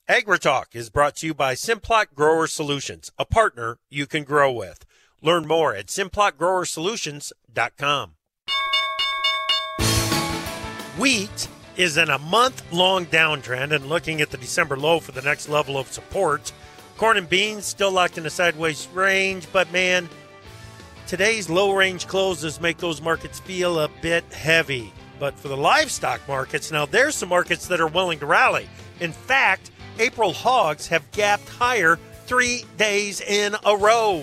AgriTalk is brought to you by Simplot Grower Solutions, a partner you can grow with. Learn more at simplotgrowersolutions.com. Wheat is in a month-long downtrend and looking at the December low for the next level of support. Corn and beans still locked in a sideways range, but man, today's low-range closes make those markets feel a bit heavy. But for the livestock markets, now there's some markets that are willing to rally. In fact, April hogs have gapped higher 3 days in a row.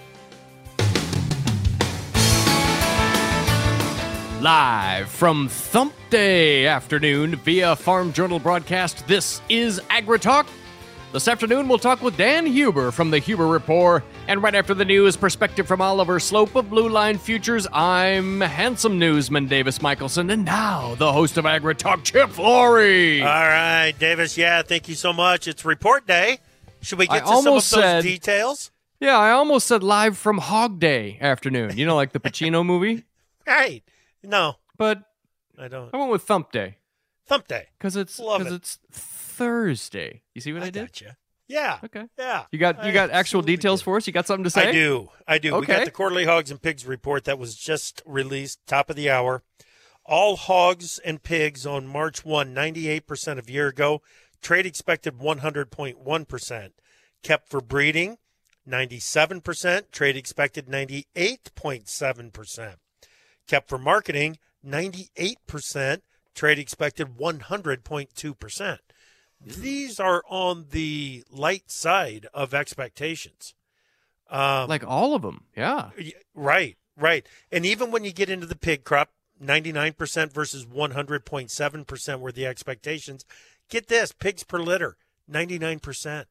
Live from Thump Day afternoon via Farm Journal broadcast, this is AgriTalk. This afternoon, we'll talk with Dan Huber from the Huber Report. And right after the news, perspective from Oliver Slope of Blue Line Futures. I'm handsome newsman Davis Michelson. And now, the host of AgriTalk, Chip Flory. All right, Davis. Yeah, thank you so much. It's report day. Should we get to some of those details? Yeah, I almost said live from Hog Day afternoon. You know, like the Pacino movie? Right. No. But I don't. I went with Thump Day. Thump Day. Because it's Thursday. You see what I did? Gotcha. Yeah. Okay. Yeah. You got actual details for us? You got something to say? I do. Okay. We got the quarterly hogs and pigs report that was just released, top of the hour. All hogs and pigs on March 1, 98% of year ago. Trade expected 100.1%. Kept for breeding, 97%. Trade expected 98.7%. Kept for marketing, 98%. Trade expected 100.2%. These are on the light side of expectations. Like all of them, yeah. Right. And even when you get into the pig crop, 99% versus 100.7% were the expectations. Get this, pigs per litter, 99%.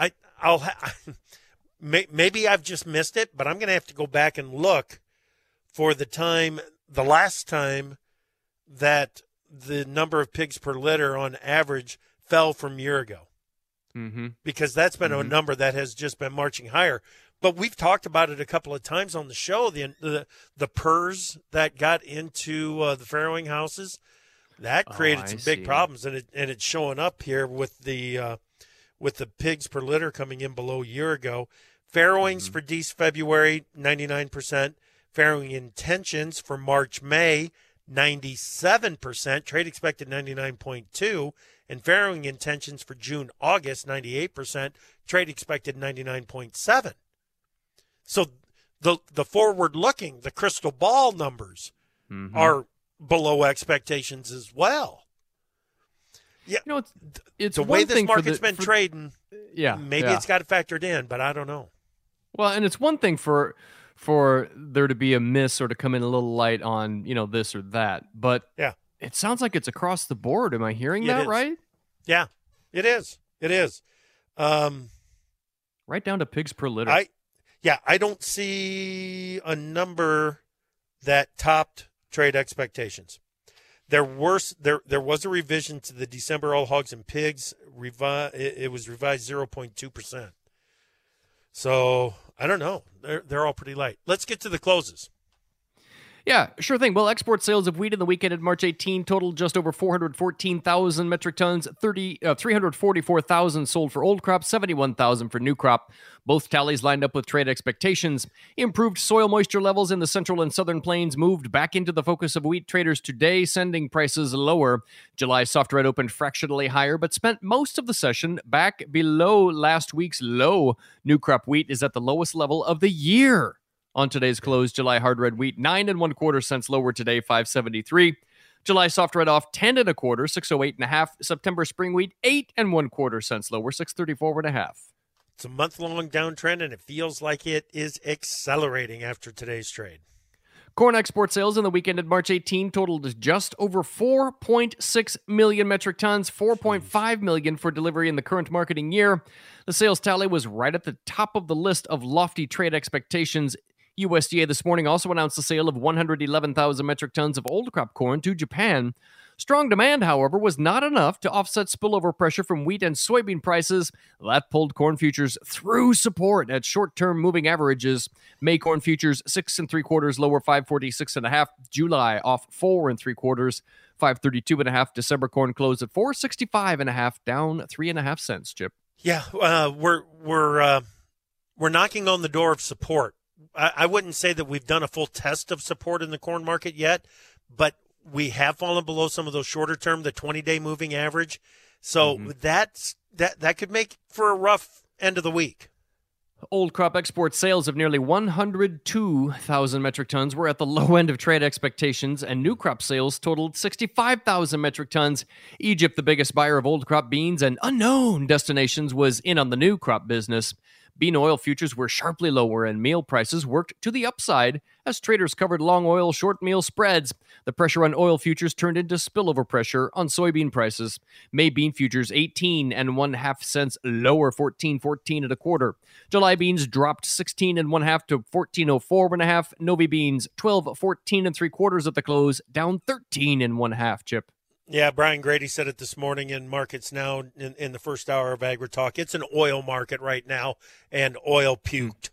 Maybe I've just missed it, but I'm going to have to go back and look for the last time that the number of pigs per litter on average fell from a year ago. Mm-hmm. Because that's been a number that has just been marching higher. But we've talked about it a couple of times on the show, the PRRS that got into the farrowing houses. That created some big problems, and it's showing up here with the pigs per litter coming in below a year ago. Farrowings for February, 99%. Farrowing intentions for March, May, 97%. Trade expected 99.2%. And farrowing intentions for June, August, 98%. Trade expected 99.7%. So the forward-looking, the crystal ball numbers are below expectations as well. Yeah, you know, it's the way this market's been trading. Yeah, maybe it's got factored in, but I don't know. Well, and it's one thing for there to be a miss or to come in a little light on, you know, this or that, but yeah, it sounds like it's across the board. Am I hearing that right? Yeah, it is. It is. Right down to pigs per litter. I don't see a number that topped trade expectations. There was a revision to the December all hogs and pigs. It was revised 0.2%. So I don't know. They're all pretty light. Let's get to the closes. Yeah, sure thing. Well, export sales of wheat in the weekend of March 18 totaled just over 414,000 metric tons, 344,000 sold for old crop, 71,000 for new crop. Both tallies lined up with trade expectations. Improved soil moisture levels in the central and southern plains moved back into the focus of wheat traders today, sending prices lower. July soft red opened fractionally higher, but spent most of the session back below last week's low. New crop wheat is at the lowest level of the year. On today's close, July hard red wheat 9 1/4 cents lower today, $5.73. July soft red off 10 1/4, $6.08.5. September spring wheat 8 1/4 cents lower, $6.34.5. It's a month-long downtrend, and it feels like it is accelerating after today's trade. Corn export sales in the weekend at March 18 totaled just over 4.6 million metric tons, 4.5 million for delivery in the current marketing year. The sales tally was right at the top of the list of lofty trade expectations. USDA this morning also announced the sale of 111,000 metric tons of old crop corn to Japan. Strong demand, however, was not enough to offset spillover pressure from wheat and soybean prices. That pulled corn futures through support at short-term moving averages. May corn futures 6 3/4 lower, 546.5. July off 4 3/4, 532.5. December corn closed at 465.5, down 3.5 cents, Chip. Yeah, we're knocking on the door of support. I wouldn't say that we've done a full test of support in the corn market yet, but we have fallen below some of those shorter term, the 20-day moving average. So that could make for a rough end of the week. Old crop export sales of nearly 102,000 metric tons were at the low end of trade expectations, and new crop sales totaled 65,000 metric tons. Egypt, the biggest buyer of old crop beans and unknown destinations, was in on the new crop business. Bean oil futures were sharply lower, and meal prices worked to the upside as traders covered long oil short meal spreads. The pressure on oil futures turned into spillover pressure on soybean prices. May bean futures 18.5 cents lower, 14.14 and a quarter. July beans dropped 16.5 to 14.04.5. Novi beans 12.14 and 3/4 at the close, down 13.5. Chip. Yeah, Brian Grady said it this morning in Markets Now in the first hour of AgriTalk. It's an oil market right now, and oil puked.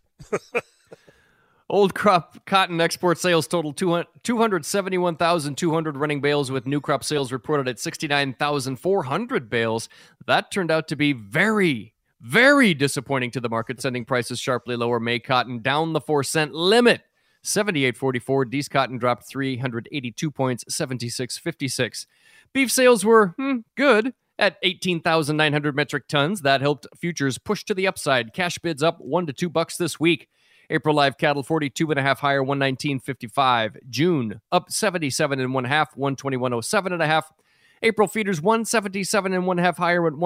Old crop cotton export sales totaled 271,200 running bales, with new crop sales reported at 69,400 bales. That turned out to be very, very disappointing to the market, sending prices sharply lower. May cotton down the 4-cent limit, 78.44. D's cotton dropped 382 points, 76.56. Beef sales were good at 18,900 metric tons. That helped futures push to the upside. Cash bids up $1 to $2 this week. April live cattle 42.5 higher, 119.55. June up 77.5, 121.07.5. April feeders 177.5 higher at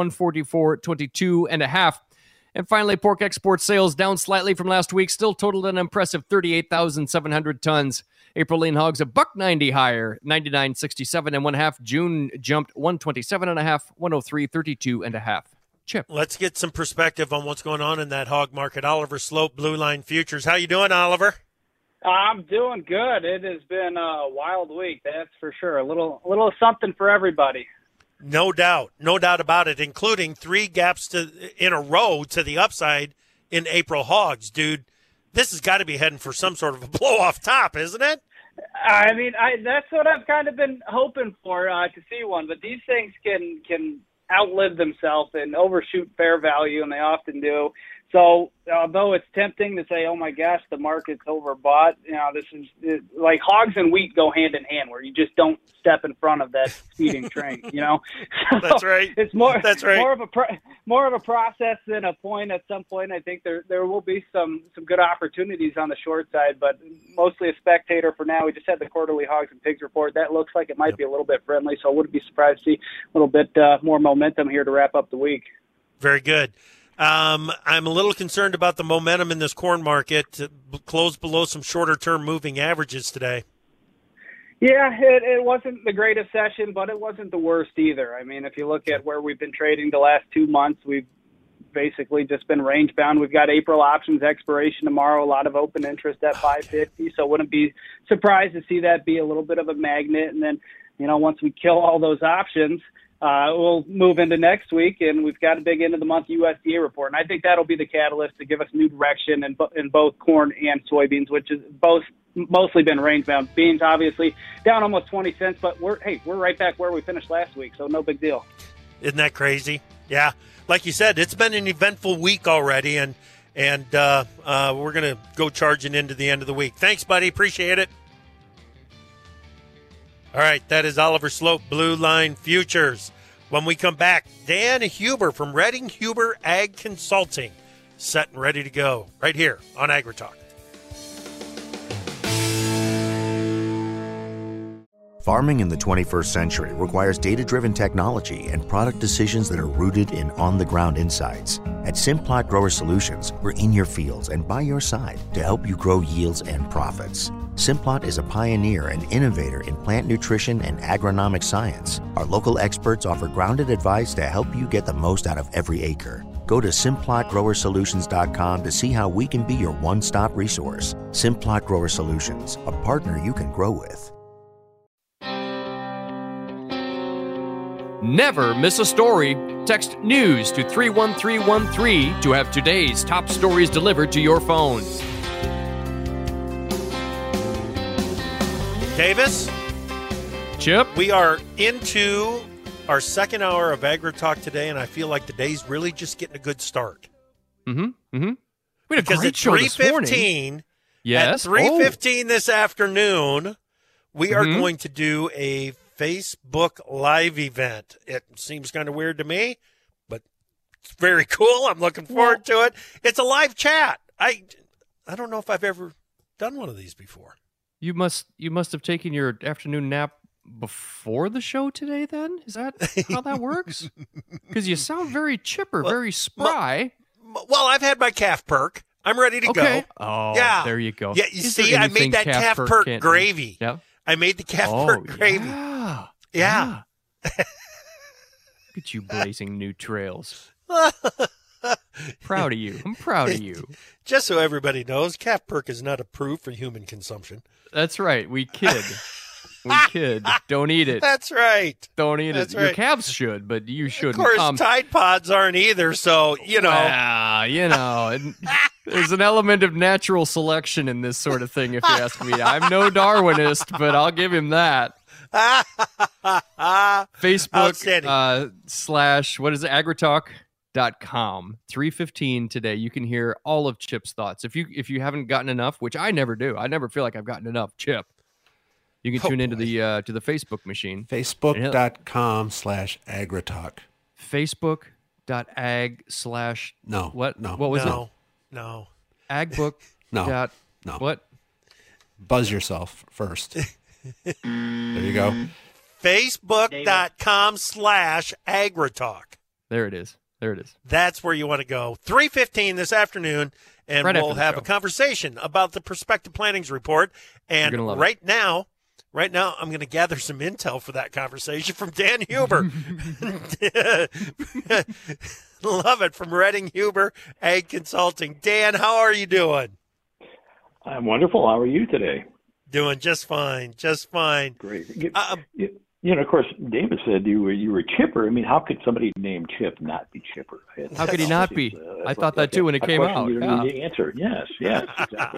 144.22.5. And finally, pork export sales down slightly from last week, still totaled an impressive 38,700 tons. April lean hogs a $1.90 higher, 99.67.5. June jumped 127.5, 103.32.5. Chip. Let's get some perspective on what's going on in that hog market. Oliver Slope, Blue Line Futures. How you doing, Oliver? I'm doing good. It has been a wild week, that's for sure. A little something for everybody. No doubt about it, including 3 gaps in a row to the upside in April hogs, dude. This has got to be heading for some sort of a blow-off top, isn't it? I mean, that's what I've kind of been hoping for, to see one. But these things can outlive themselves and overshoot fair value, and they often do. So although it's tempting to say, oh, my gosh, the market's overbought, this is like hogs and wheat go hand in hand, where you just don't step in front of that speeding train, So That's right. It's more of a process than a point. At some point, I think there will be some good opportunities on the short side, but mostly a spectator for now. We just had the quarterly hogs and pigs report. That looks like it might be a little bit friendly, so I wouldn't be surprised to see a little bit more momentum here to wrap up the week. Very good. I'm a little concerned about the momentum in this corn market. Closed below some shorter-term moving averages today. Yeah, it wasn't the greatest session, but it wasn't the worst either. I mean, if you look at where we've been trading the last 2 months, we've basically just been range-bound. We've got April options expiration tomorrow, a lot of open interest at 550, so wouldn't be surprised to see that be a little bit of a magnet. And then, once we kill all those options, we'll move into next week, and we've got a big end-of-the-month USDA report. And I think that'll be the catalyst to give us new direction in both corn and soybeans, which is mostly been range-bound. Beans, obviously, down almost 20 cents, but we're right back where we finished last week, so no big deal. Isn't that crazy? Yeah. Like you said, it's been an eventful week already, and we're going to go charging into the end of the week. Thanks, buddy. Appreciate it. All right, that is Oliver Slope, Blue Line Futures. When we come back, Dan Huber from Redding Huber Ag Consulting, set and ready to go right here on AgriTalk. Farming in the 21st century requires data-driven technology and product decisions that are rooted in on-the-ground insights. At Simplot Grower Solutions, we're in your fields and by your side to help you grow yields and profits. Simplot is a pioneer and innovator in plant nutrition and agronomic science. Our local experts offer grounded advice to help you get the most out of every acre. Go to SimplotGrowerSolutions.com to see how we can be your one-stop resource. Simplot Grower Solutions, a partner you can grow with. Never miss a story. Text NEWS to 31313 to have today's top stories delivered to your phone. Davis? Chip. We are into our second hour of Agri Talk today, and I feel like the day's really just getting a good start. Mm-hmm. Mm-hmm. We had a Because great at show this morning. 3:15, Yes. at 3:15 this afternoon, we are Mhm. going to do a Facebook Live event. It seems kind of weird to me, but it's very cool. I'm looking forward to it. It's a live chat. I don't know if I've ever done one of these before. You must have taken your afternoon nap before the show today, then? Is that how that works? Because you sound very chipper, very spry. Well, I've had my calf perk. I'm ready to go. Oh, Yeah. there you go. Yeah, you Is see, there I made anything that calf perk can't- gravy. Yeah. I made the calf Oh, perk gravy. yeah. Yeah. Look at you blazing new trails. Proud of you. I'm proud of you. Just so everybody knows, calf perk is not approved for human consumption. That's right. We kid. We kid. Don't eat it. That's right. Don't eat That's it. Your right. calves should, but you shouldn't. Of course, Tide Pods aren't either, so, you know. Yeah, there's an element of natural selection in this sort of thing, if you ask me. I'm no Darwinist, but I'll give him that. Facebook / what is it? agritalk.com. 3:15 today. You can hear all of Chip's thoughts. If you haven't gotten enough, which I never do. I never feel like I've gotten enough Chip. You can tune into the to the Facebook machine. Facebook.com/agritalk. Facebook.ag/ No. what? No. What was it? No. Agbook. No. No. What? Buzz yourself first. There you go. Facebook.com/agritalk. There it is. That's where you want to go. 3:15 this afternoon, and Right we'll after the have show. a conversation about the Prospective Plannings Report. And You're gonna love right now, I'm going to gather some intel for that conversation from Dan Huber. Love it, from Redding Huber Ag Consulting. Dan, how are you doing? I'm wonderful. How are you today? Doing just fine, just fine. Great. Of course, David said you were chipper. I mean, how could somebody named Chip not be chipper? How could he not be? I thought that too when it came out. You Yeah. don't need to answer. Yes, exactly.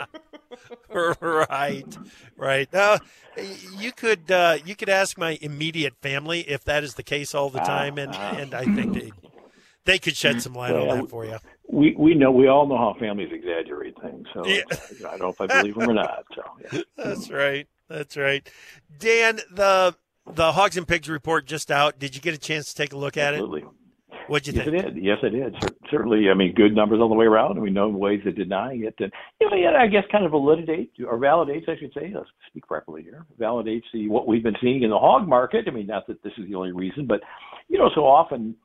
Right. You could ask my immediate family if that is the case all the time, and I think they could shed some light on that for you. We all know how families exaggerate things, so I don't know if I believe them or not. So yeah. That's right. Dan, the Hogs and Pigs report just out. Did you get a chance to take a look at Absolutely. it? What'd you think? Yes, I did. Certainly, I mean, good numbers all the way around. We know ways of denying it. And, I guess kind of validates, I should say, let's speak properly here, validates what we've been seeing in the hog market. I mean, not that this is the only reason, but, so often,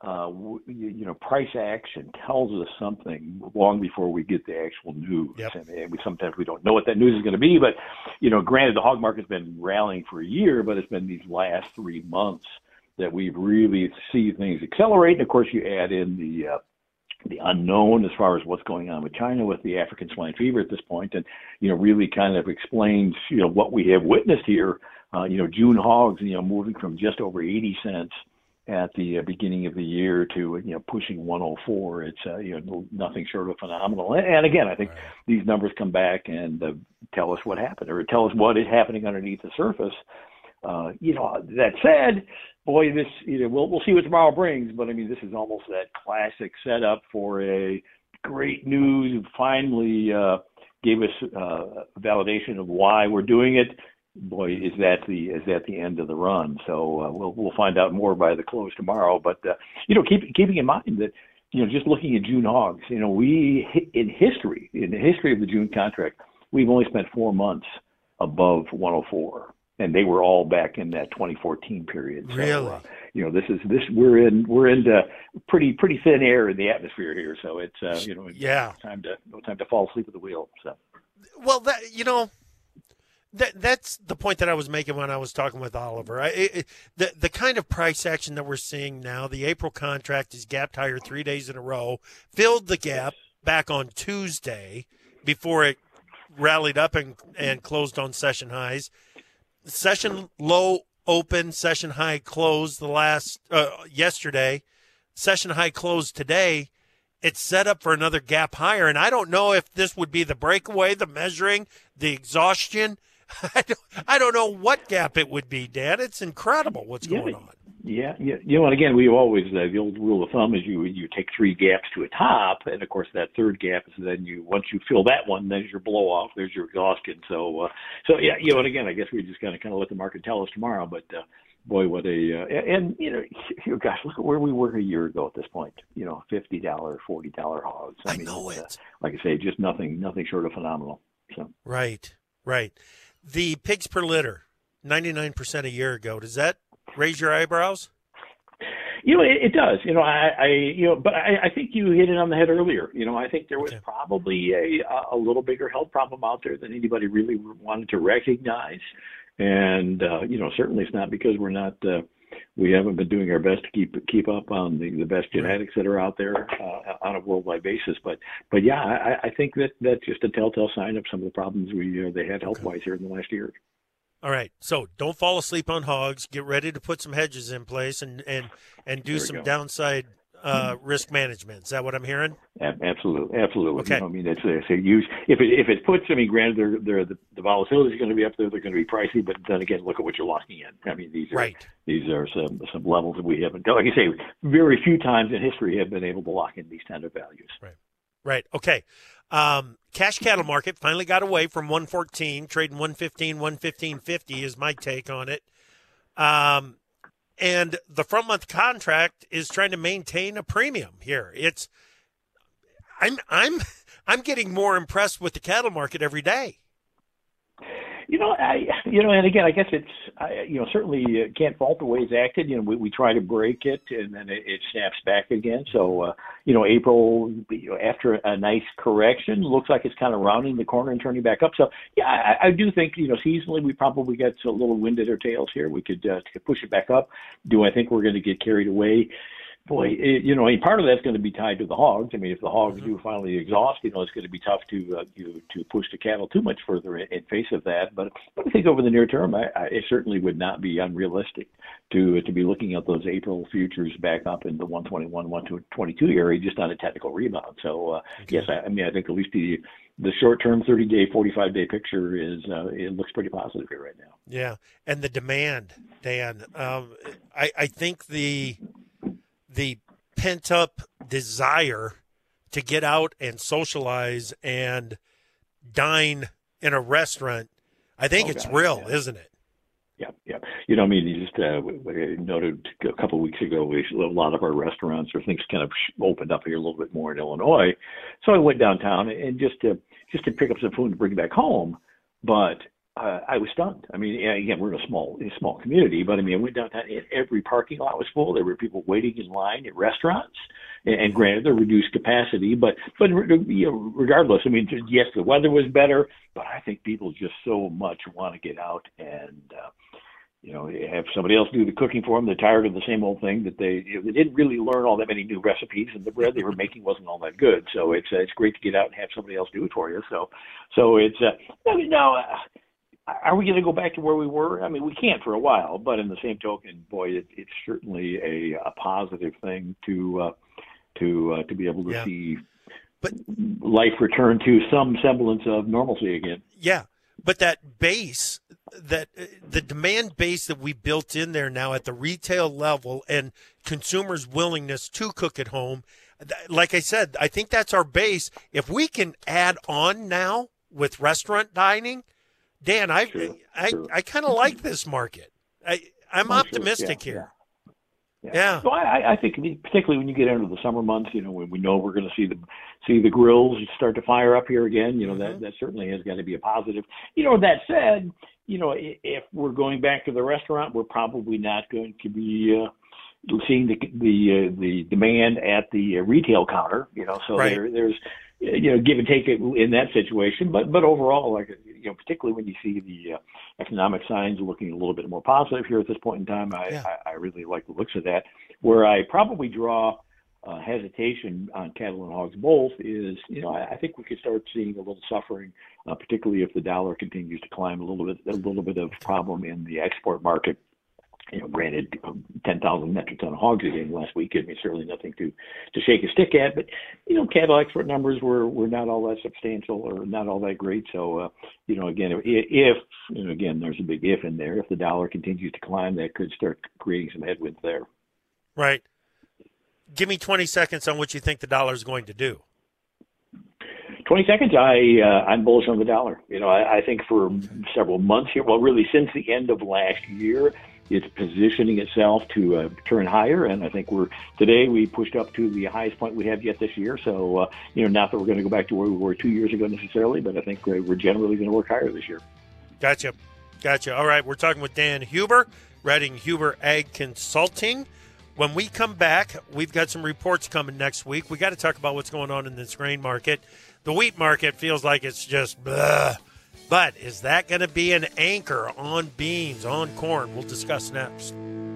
price action tells us something long before we get the actual news. Yep. And sometimes we don't know what that news is going to be. But, granted, the hog market's been rallying for a year, but it's been these last 3 months that we've really see things accelerate. And of course, you add in the unknown as far as what's going on with China with the African swine fever at this point, and really kind of explains what we have witnessed here. June hogs, moving from just over 80 cents at the beginning of the year to pushing 104. It's nothing short of phenomenal. And again, I think these numbers come back and tell us what happened, or tell us what is happening underneath the surface. That said, boy, this we'll see what tomorrow brings. But I mean, this is almost that classic setup for a great news. Finally, gave us validation of why we're doing it. Boy, is that the end of the run? So we'll find out more by the close tomorrow. But keeping in mind that just looking at June hogs, we in the history of the June contract, we've only spent 4 months above 104. And they were all back in that 2014 period. Really? So, we're into pretty thin air in the atmosphere here. So it's no time to fall asleep at the wheel. So, well, that's the point that I was making when I was talking with Oliver. The kind of price action that we're seeing now, the April contract is gapped higher 3 days in a row, filled the gap back on Tuesday before it rallied up and closed on session highs. Session low open, session high closed yesterday. Session high closed today. It's set up for another gap higher, and I don't know if this would be the breakaway, the measuring, the exhaustion I don't know what gap it would be, Dan. It's incredible what's going on. Yeah. And again, we always the old rule of thumb is you take 3 gaps to a top, and of course that third gap is then once you fill that one, there's your blow off, there's your exhaustion. So yeah, and again, I guess we just kind of let the market tell us tomorrow. But boy, what and gosh, look at where we were a year ago at this point. $50, $40 hogs. I know it. Like I say, just nothing short of phenomenal. So right. The pigs per litter, 99% a year ago. Does that raise your eyebrows? It does. But I think you hit it on the head earlier. I think there was probably a little bigger health problem out there than anybody really wanted to recognize. And, certainly it's not because we haven't been doing our best to keep up on the best genetics that are out there on a worldwide basis. But yeah, I think that's just a telltale sign of some of the problems they had health-wise here in the last year. All right, so don't fall asleep on hogs. Get ready to put some hedges in place and do some downside risk management. Is that what I'm hearing? Absolutely. Okay. It's a huge. If it puts, granted, the volatility is going to be up there. They're going to be pricey, but then again, look at what you're locking in. These are some levels that we haven't. Like I say, very few times in history have been able to lock in these kind of values. Right. Okay. Cash cattle market finally got away from 114, trading 115, 115.50 is my take on it. And the front month contract is trying to maintain a premium here. I'm getting more impressed with the cattle market every day. And again, I guess it's, certainly can't fault the way it's acted. We try to break it and then it snaps back again. So, April, after a nice correction, looks like it's kind of rounding the corner and turning back up. So, yeah, I do think, seasonally we probably got a little wind at our tails here. We could push it back up. Do I think we're going to get carried away? Boy, part of that's going to be tied to the hogs. If the hogs do finally exhaust, it's going to be tough to push the cattle too much further in face of that. But I think over the near term, it certainly would not be unrealistic to be looking at those April futures back up in the 121, 122 area just on a technical rebound. So yes, I think at least the short-term 30-day, 45-day picture it looks pretty positive here right now. Yeah, and the demand, Dan, I think the pent-up desire to get out and socialize and dine in a restaurant, I think it's real, isn't it? Yeah. You just noted a couple of weeks ago, a lot of our restaurants or things kind of opened up here a little bit more in Illinois. So I went downtown and just to pick up some food and bring back home. But I was stunned. Again, we're in a small community, but I went downtown and every parking lot was full. There were people waiting in line at restaurants, and granted, they're reduced capacity, but regardless, yes, the weather was better, but I think people just so much want to get out and have somebody else do the cooking for them. They're tired of the same old thing that they didn't really learn all that many new recipes, and the bread they were making wasn't all that good. So it's great to get out and have somebody else do it for you. So it's are we going to go back to where we were? We can't for a while, but in the same token, boy, it's certainly a positive thing to be able to see life return to some semblance of normalcy again. Yeah, but that base, the demand base that we built in there now at the retail level and consumers' willingness to cook at home, like I said, I think that's our base. If we can add on now with restaurant dining, Dan, I kind of like this market. I'm optimistic here. Yeah. So I think particularly when you get into the summer months, when we know we're going to see the grills start to fire up here again, that certainly has got to be a positive. That said, if we're going back to the restaurant, we're probably not going to be seeing the demand at the retail counter. So there's give and take in that situation, but overall, particularly when you see the economic signs looking a little bit more positive here at this point in time, I really like the looks of that. Where I probably draw hesitation on cattle and hogs both is, I think we could start seeing a little suffering, particularly if the dollar continues to climb a little bit of problem in the export market. Granted, 10,000 metric ton of hogs again last week. I mean, certainly nothing to shake a stick at. But, cattle export numbers were not all that substantial or not all that great. So, again, again, there's a big if in there. If the dollar continues to climb, that could start creating some headwinds there. Right. Give me 20 seconds on what you think the dollar is going to do. 20 seconds. I'm bullish on the dollar. I think for several months here, well, really since the end of last year, it's positioning itself to turn higher, and I think today we pushed up to the highest point we have yet this year. So, not that we're going to go back to where we were 2 years ago necessarily, but I think we're generally going to work higher this year. Gotcha. All right, we're talking with Dan Huber, Redding Huber Ag Consulting. When we come back, we've got some reports coming next week. We got to talk about what's going on in this grain market. The wheat market feels like it's just blah. But is that going to be an anchor on beans, on corn? We'll discuss next.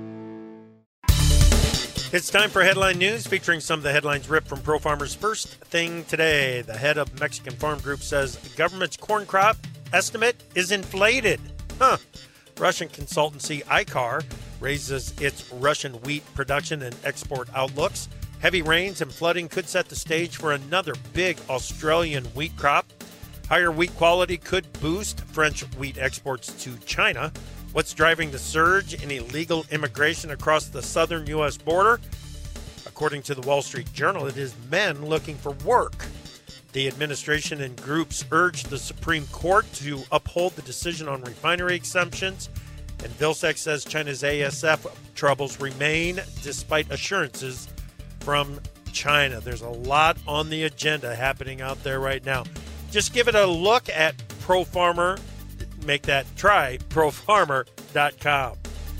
It's time for Headline News, featuring some of the headlines ripped from ProFarmer's First Thing Today. The head of Mexican Farm Group says the government's corn crop estimate is inflated. Russian consultancy ICAR raises its Russian wheat production and export outlooks. Heavy rains and flooding could set the stage for another big Australian wheat crop. Higher wheat quality could boost French wheat exports to China. What's driving the surge in illegal immigration across the southern U.S. border? According to the Wall Street Journal, it is men looking for work. The administration and groups urged the Supreme Court to uphold the decision on refinery exemptions. And Vilsack says China's ASF troubles remain despite assurances from China. There's a lot on the agenda happening out there right now. Just give it a look at ProFarmer. Make that try ProFarmer.com.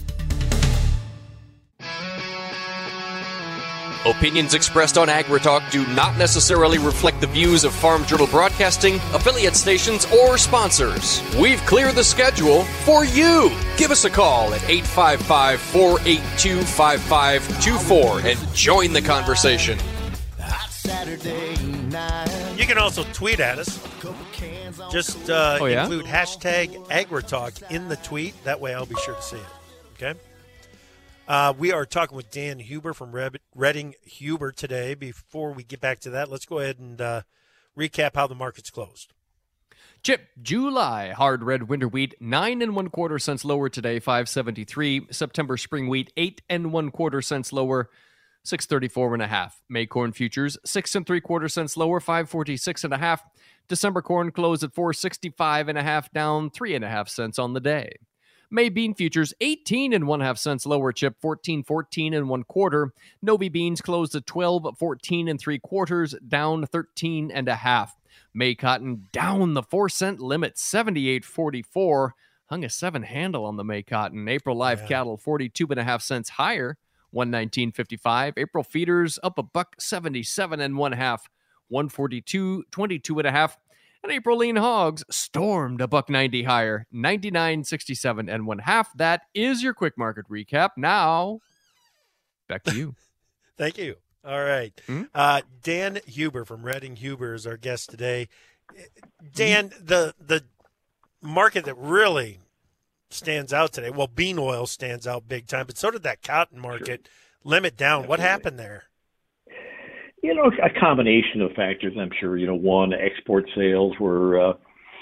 Opinions expressed on AgriTalk do not necessarily reflect the views of Farm Journal Broadcasting, affiliate stations, or sponsors. We've cleared the schedule for you. Give us a call at 855-482-5524 and join the conversation. You can also tweet at us. Just include hashtag AgriTalk in the tweet. That way I'll be sure to see it. Okay? We are talking with Dan Huber from Redding Huber today. Before we get back to that, let's go ahead and recap how the market's closed. Chip, July hard red winter wheat 9 1/4 cents lower today, 573. September spring wheat 8 1/4 cents lower, 634.5. May corn futures 6 3/4 cents lower, 546.5. December corn closed at 465.5, down 3.5 cents on the day. May bean futures 18 1/2 cents lower, Chip 14.14 1/4. Novi beans closed at 12.14 3/4, down 13.5. May cotton down the 4-cent limit, 78.44. Hung a 7 handle on the May cotton. April live cattle 42.5 cents higher, 119.55. April feeders up $1.77 1/2, 142.22.5. And April lean hogs stormed $1.90 higher, 99.67 1/2. That is your quick market recap. Now, back to you. Thank you. All right. Dan Huber from Redding Huber is our guest today. Dan, the market that really stands out today, well, bean oil stands out big time, but so did that cotton market. Sure. Limit down. Absolutely. What happened there? A combination of factors, I'm sure. One, export sales were,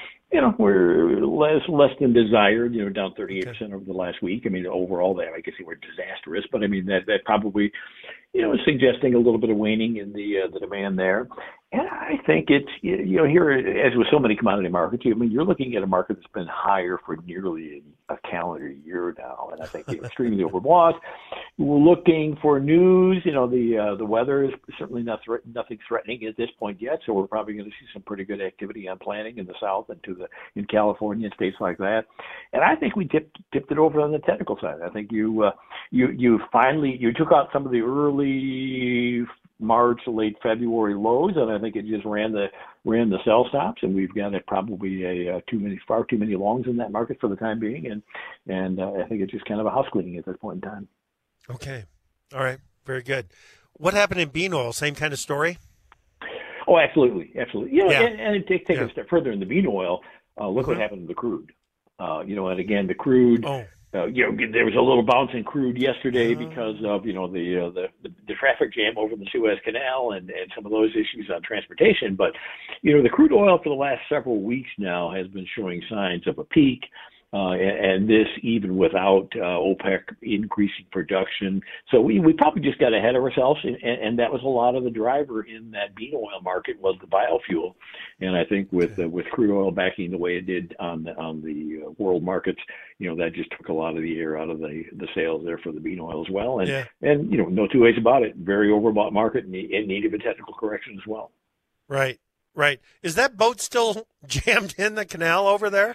were less than desired, down 38% over the last week. I mean, overall, I guess they were disastrous, but I mean, that probably, is suggesting a little bit of waning in the demand there. And I think it's, here, as with so many commodity markets, I mean, you're looking at a market that's been higher for nearly a calendar year now. And I think extremely overbought. We're looking for news. The weather is certainly nothing threatening at this point yet. So we're probably going to see some pretty good activity on planting in the South and in California and states like that. And I think we tipped it over on the technical side. I think you finally took out some of the early March, late February lows, and I think it just ran the sell stops, and we've got probably far too many longs in that market for the time being, and I think it's just kind of a house cleaning at this point in time. Okay, all right, very good. What happened in bean oil? Same kind of story? Oh, absolutely. And take a step further in the bean oil. Look what happened to the crude. And again, the crude. there was a little bounce in crude yesterday because of the traffic jam over the Suez Canal and some of those issues on transportation. But the crude oil for the last several weeks now has been showing signs of a peak. And this even without OPEC increasing production. So we probably just got ahead of ourselves, and that was a lot of the driver in that bean oil market was the biofuel. And I think with crude oil backing the way it did on the world markets, that just took a lot of the air out of the sales there for the bean oil as well. And no two ways about it, very overbought market and it needed a technical correction as well. Right. Is that boat still jammed in the canal over there?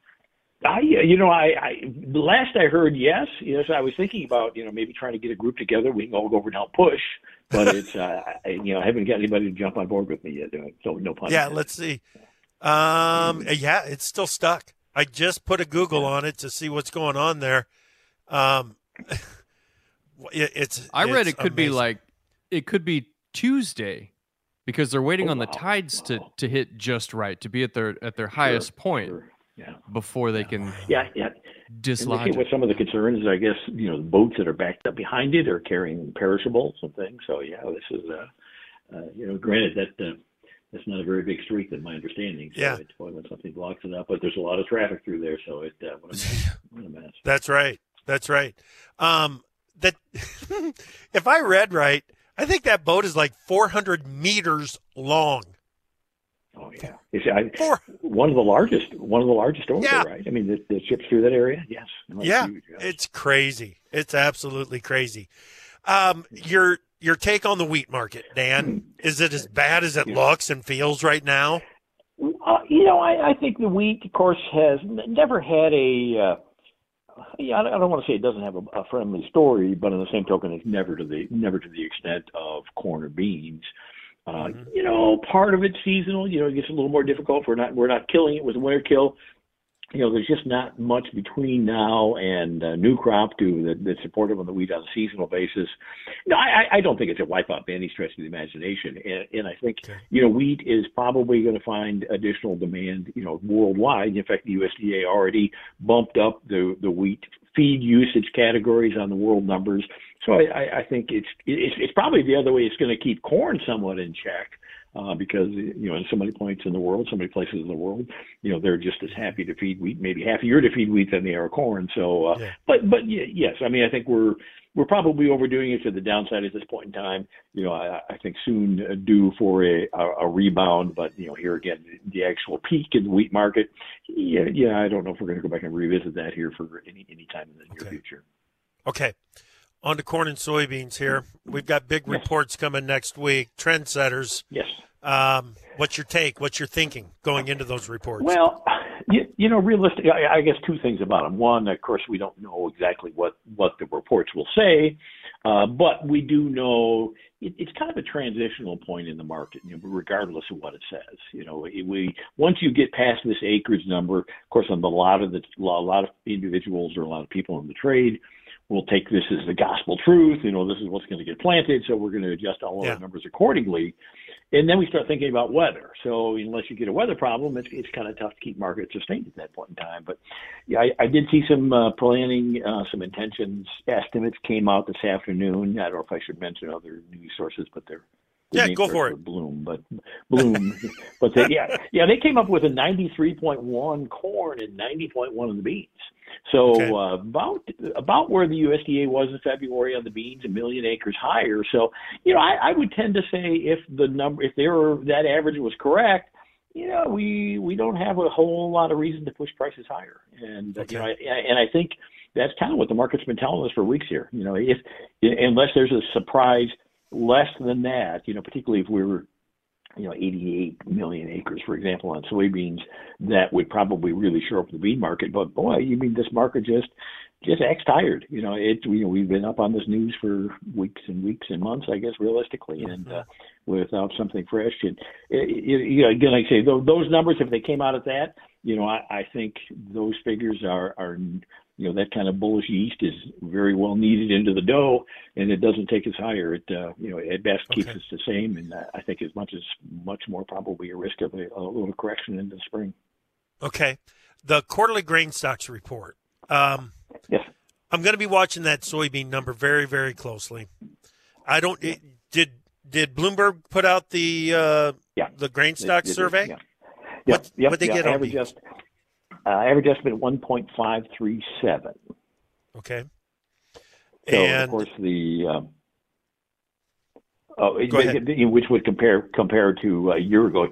The last I heard, yes. I was thinking about, maybe trying to get a group together. We can all go over and help push, but it's, I haven't got anybody to jump on board with me yet. So no pun. Yeah, let's see. Yeah, it's still stuck. I just put a Google on it to see what's going on there. I read it could amazing. it could be Tuesday because they're waiting on the tides to hit just right to be at their highest point. Sure. Yeah. Before they can And dislodge with some of the concerns, I guess, the boats that are backed up behind it are carrying perishables and things. So, this is, granted that that's not a very big street in my understanding. So it's boy, when something blocks it up, but there's a lot of traffic through there. So what a mess. That's right. That if I read right, I think that boat is like 400 meters long. Oh yeah, one of the largest over there, right? I mean, the ships through that area. Yes. Huge, yes. It's crazy. It's absolutely crazy. Your take on the wheat market, Dan? Is it as bad as it looks and feels right now? I think the wheat, of course, has never had a. I don't want to say it doesn't have a friendly story, but on the same token, it's never to the extent of corn or beans. Part of it's seasonal. It gets a little more difficult. We're not killing it with a winter kill. There's just not much between now and new crop that's supportive of the wheat on a seasonal basis. No, I don't think it's a wipeout by any stretch of the imagination. And I think, wheat is probably going to find additional demand, worldwide. In fact, the USDA already bumped up the wheat feed usage categories on the world numbers. So I think it's probably the other way. It's going to keep corn somewhat in check. Because, in so many points in the world, so many places in the world, they're just as happy to feed wheat, maybe happier to feed wheat than they are corn. So, but yes, I mean, I think we're probably overdoing it to the downside at this point in time. I think soon due for a rebound, but, here again, the actual peak in the wheat market, I don't know if we're going to go back and revisit that here for any time in the near future. Okay. On to corn and soybeans here. We've got big reports coming next week. Trendsetters. Yes. What's your take? What's your thinking going into those reports? Well, realistically, I guess two things about them. One, of course, we don't know exactly what the reports will say, but we do know it's kind of a transitional point in the market, regardless of what it says. Once you get past this acreage number, of course, on a lot of individuals or a lot of people in the trade, we'll take this as the gospel truth. This is what's going to get planted, so we're going to adjust all our numbers accordingly. And then we start thinking about weather. So unless you get a weather problem, it's kind of tough to keep markets sustained at that point in time. But I did see some planning, some intentions estimates came out this afternoon. I don't know if I should mention other news sources, but they're go for it. Bloom, but they came up with a 93.1 corn and 90.1 of the beans. So about where the USDA was in February on the beans, 1 million acres higher. So I would tend to say if that average was correct, we don't have a whole lot of reason to push prices higher. And I think that's kind of what the market's been telling us for weeks here. Unless there's a surprise less than that, particularly if we were, 88 million acres, for example, on soybeans, that would probably really shore up the bean market. But boy, this market just acts tired. We've been up on this news for weeks and weeks and months, I guess, realistically, and without something fresh. And again, like I say, those numbers, if they came out at that, I think those figures are that kind of bullish yeast is very well needed into the dough, and it doesn't take us higher. It at best keeps us the same, and I think as much more probably a risk of a little correction into the spring. Okay, the quarterly grain stocks report. Yes. I'm going to be watching that soybean number very, very closely. Did Bloomberg put out the grain stock survey? Yeah. What they get on beans? Average estimate 1.537. Okay. So And of course Go ahead. which would compare to a year ago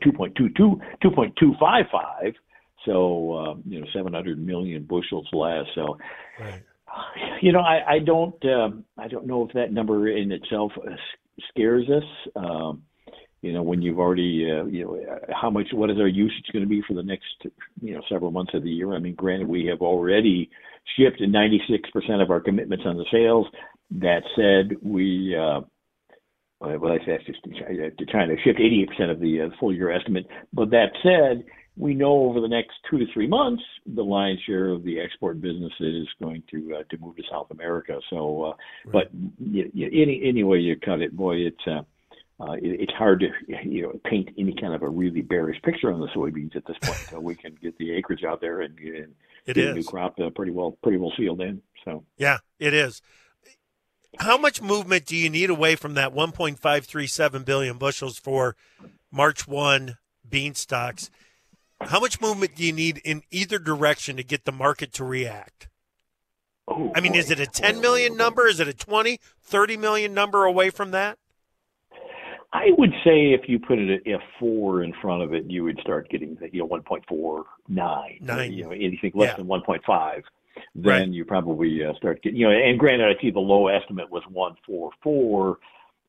2.255. So 700 million bushels less. So right. I don't know if that number in itself scares us. When you've already what is our usage going to be for the next several months of the year? I mean, granted, we have already shipped 96% of our commitments on the sales. That said, we that's just trying to ship 88% of the full year estimate. But that said, we know over the next 2 to 3 months, the lion's share of the export business is going to move to South America. So, right. But any way you cut it, boy, it's hard to paint any kind of a really bearish picture on the soybeans at this point until we can get the acreage out there and get a new crop pretty well sealed in. So yeah, it is. How much movement do you need away from that 1.537 billion bushels for March 1 bean stocks? How much movement do you need in either direction to get the market to react? I mean, is it a 10 million number? Is it a 20, 30 million number away from that? I would say if you put it a 4 in front of it, you would start getting 1.49. Anything less than 1.5, then you probably start getting And granted, I see the low estimate was 144.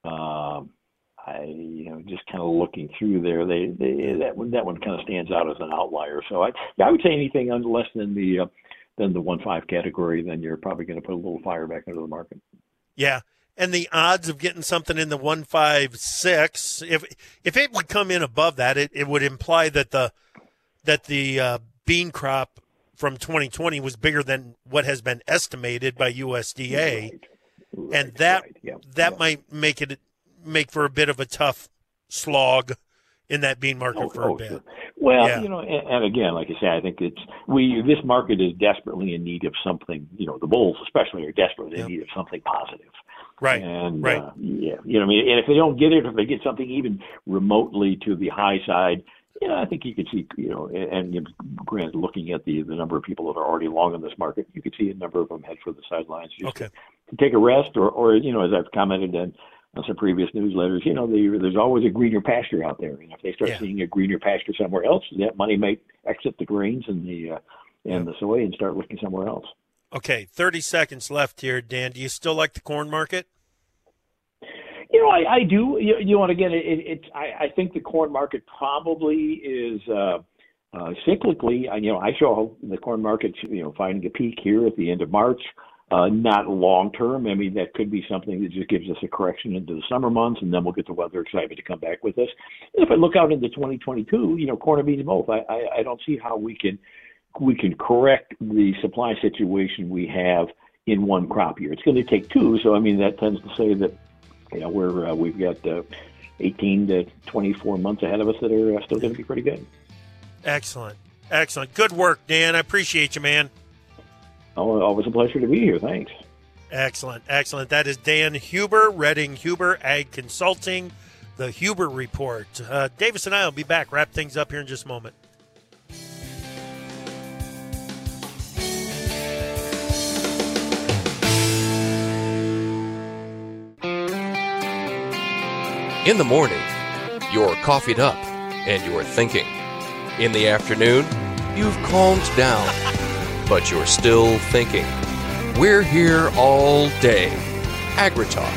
Just kind of looking through there, that one kind of stands out as an outlier. So I would say anything less than the 1.5 category, then you're probably going to put a little fire back into the market. Yeah. And the odds of getting something in the 1.56, if it would come in above that, it would imply that the bean crop from 2020 was bigger than what has been estimated by USDA, and that might make for a bit of a tough slog in that bean market for a bit. Sure. Well, and again, like I say, I think this market is desperately in need of something. The bulls especially are desperately in need of something positive. Right. And and if they don't get it, if they get something even remotely to the high side, I think you could see, granted, looking at the number of people that are already long in this market, you could see a number of them head for the sidelines just to take a rest, or as I've commented on some previous newsletters, there's always a greener pasture out there, and if they start seeing a greener pasture somewhere else, that money may exit the grains and the soy and start looking somewhere else. Okay, 30 seconds left here, Dan. Do you still like the corn market? I do. Again, I think the corn market probably is cyclically. I show the corn market, finding a peak here at the end of March. Not long term. I mean, that could be something that just gives us a correction into the summer months, and then we'll get the weather excitement to come back with us. And if I look out into 2022, corn and beans both. I don't see how we can correct the supply situation we have in one crop year. It's going to take two. So I mean, that tends to say that we've got 18 to 24 months ahead of us that are still going to be pretty good. Excellent. Good work, Dan. I appreciate you, man. Oh, always a pleasure to be here. Thanks. Excellent. That is Dan Huber, Redding Huber Ag Consulting, the Huber Report. Davis and I will be back. Wrap things up here in just a moment. In the morning, you're coffeeed up and you're thinking. In the afternoon, you've calmed down, but you're still thinking. We're here all day. AgriTalk.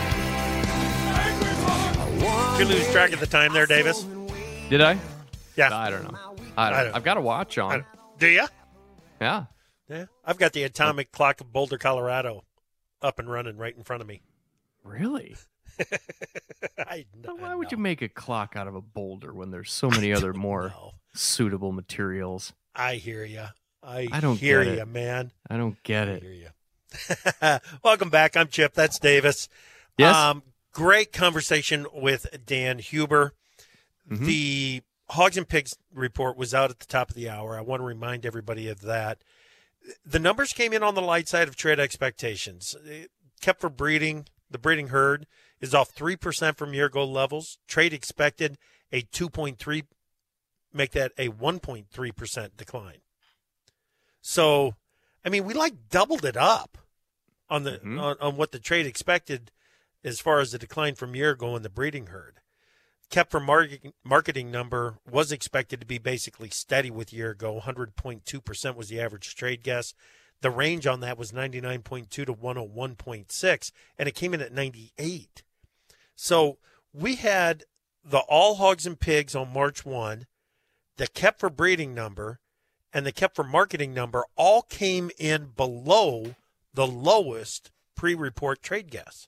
Did you lose track of the time there, Davis? Did I? Yeah. I don't know. I've got a watch on. Do you? Yeah. Yeah. I've got the atomic clock of Boulder, Colorado up and running right in front of me. Really? Why Why would you make a clock out of a boulder when there's so many other more suitable materials? I hear you. I don't hear get you, it. man. I don't get I it. hear you. Welcome back. I'm Chip. That's Davis. Yes. Great conversation with Dan Huber. Mm-hmm. The Hogs and Pigs report was out at the top of the hour. I want to remind everybody of that. The numbers came in on the light side of trade expectations. Kept for breeding, the breeding herd is off 3% from year-ago levels. Trade expected a 2.3, make that a 1.3% decline. So, I mean, we doubled it up on the on what the trade expected as far as the decline from year ago in the breeding herd. Kept for marketing number was expected to be basically steady with year ago. 100.2% was the average trade guess. The range on that was 99.2 to 101.6, and it came in at 98. So we had the all hogs and pigs on March 1, the kept for breeding number, and the kept for marketing number all came in below the lowest pre-report trade guess.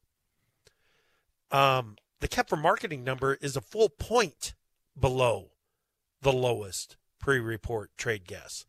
The kept for marketing number is a full point below the lowest pre-report trade guess.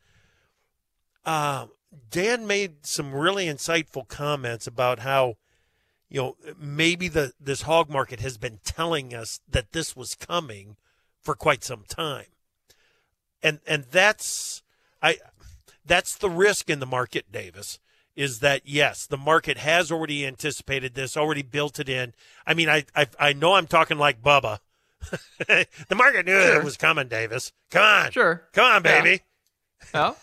Dan made some really insightful comments about how, maybe this hog market has been telling us that this was coming for quite some time. And that's the risk in the market, Davis, is that, yes, the market has already anticipated this, already built it in. I mean, I know I'm talking like Bubba. The market knew it was coming, Davis. Come on. Sure. Come on, baby. Yeah.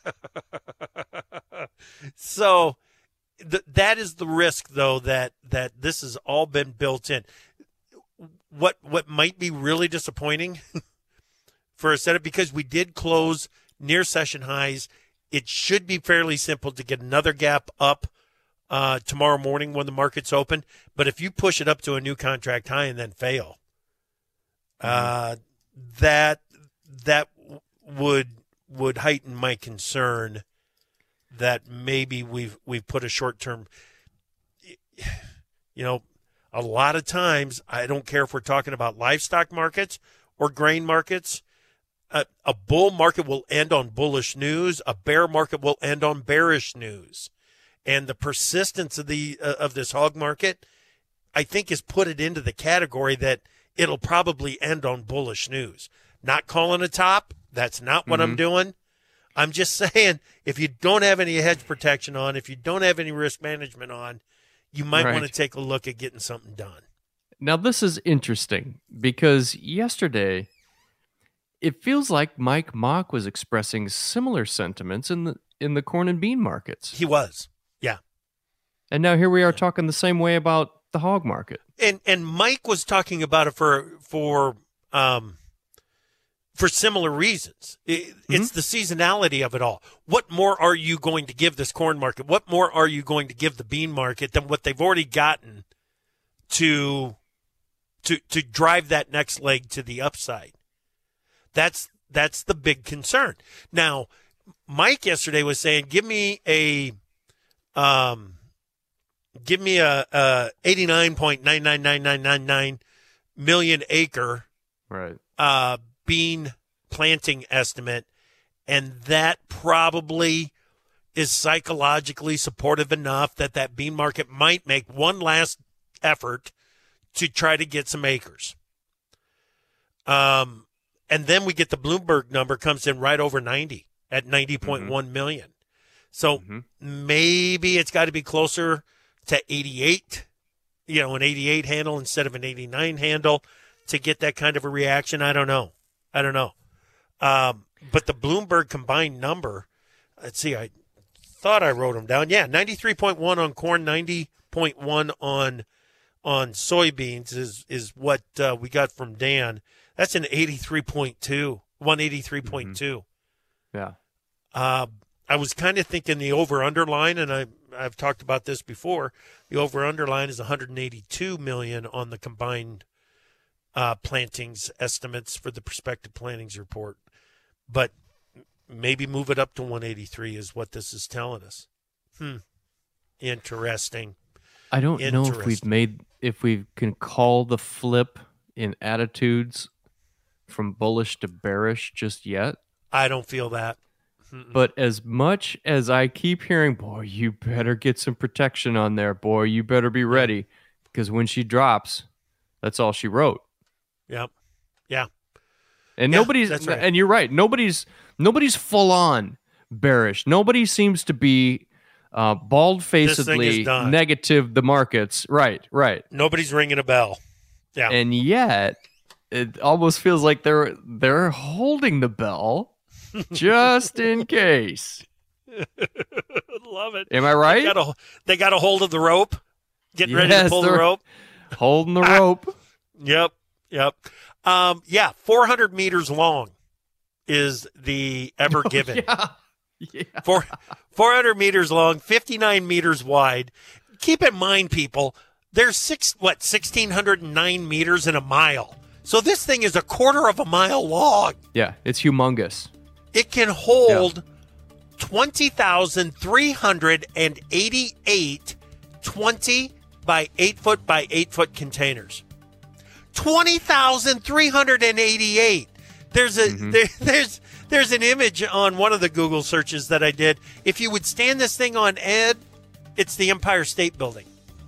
So that is the risk, though, that this has all been built in. What might be really disappointing for a setup, because we did close near session highs, it should be fairly simple to get another gap up tomorrow morning when the market's open. But if you push it up to a new contract high and then fail, that would heighten my concern that maybe we've put a short term. A lot of times, I don't care if we're talking about livestock markets or grain markets. A bull market will end on bullish news. A bear market will end on bearish news. And the persistence of this hog market, I think, has put it into the category that it'll probably end on bullish news. Not calling a top. That's not what I'm doing. I'm just saying, if you don't have any hedge protection on, if you don't have any risk management on, you might want to take a look at getting something done. Now, this is interesting because yesterday, it feels like Mike Mock was expressing similar sentiments in the corn and bean markets. He was, yeah. And now here we are talking the same way about the hog market. And Mike was talking about it for similar reasons. It's the seasonality of it all. What more are you going to give this corn market? What more are you going to give the bean market than what they've already gotten to drive that next leg to the upside? That's the big concern. Now, Mike yesterday was saying, give me a 89.999999 million acre bean planting estimate, and that probably is psychologically supportive enough that bean market might make one last effort to try to get some acres. And then we get the Bloomberg number comes in right over 90 at 90.1 million. So maybe it's got to be closer to 88, an 88 handle instead of an 89 handle to get that kind of a reaction. I don't know. But the Bloomberg combined number, let's see, I thought I wrote them down. Yeah, 93.1 on corn, 90.1 on soybeans is what we got from Dan. That's an 83.2, 183.2. Yeah. I was kind of thinking the over-under line, and I've talked about this before. The over-under line is 182 million on the combined plantings estimates for the prospective plantings report. But maybe move it up to 183 is what this is telling us. Interesting. I don't know if we can call the flip in attitudes from bullish to bearish just yet. I don't feel that. But as much as I keep hearing, boy, you better get some protection on there, boy, you better be ready, because when she drops, that's all she wrote. Yep. Yeah. And yeah, nobody's, that's right. And you're right, nobody's full on bearish. Nobody seems to be bald-facedly done. negative the markets. Right. Nobody's ringing a bell. Yeah. And yet, it almost feels like they're holding the bell just in case. Love it. Am I right? They got a hold of the rope, getting ready to pull the rope. Holding the rope. Yep. 400 meters long is the Ever Given. Yeah. 400 meters long, 59 meters wide. Keep in mind, people, there's 1,609 meters in a mile. So this thing is a quarter of a mile long. Yeah, it's humongous. It can hold 20,388 20 by 8 foot by 8 foot containers. 20,388. There's there's an image on one of the Google searches that I did. If you would stand this thing on end, it's the Empire State Building.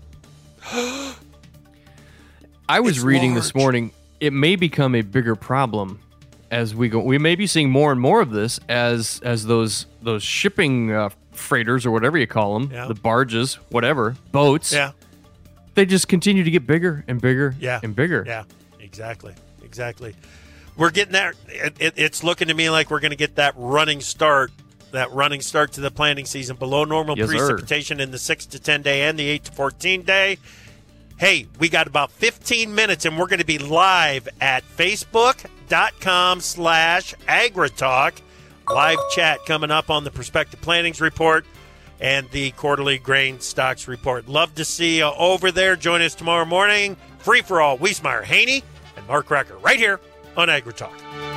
I was reading this morning, it may become a bigger problem as we go. We may be seeing more and more of this as those shipping freighters or whatever you call them, the barges, whatever, boats. Yeah. They just continue to get bigger and bigger and bigger. Yeah, exactly. We're getting there. It's looking to me like we're going to get that running start to the planting season. Below normal precipitation in the 6 to 10 day and the 8 to 14 day. Hey, we got about 15 minutes, and we're going to be live at Facebook.com/AgriTalk. Live chat coming up on the Prospective Plantings Report and the quarterly grain stocks report. Love to see you over there. Join us tomorrow morning. Free for all. Wiesmeyer, Haney, and Mark Recker right here on AgriTalk.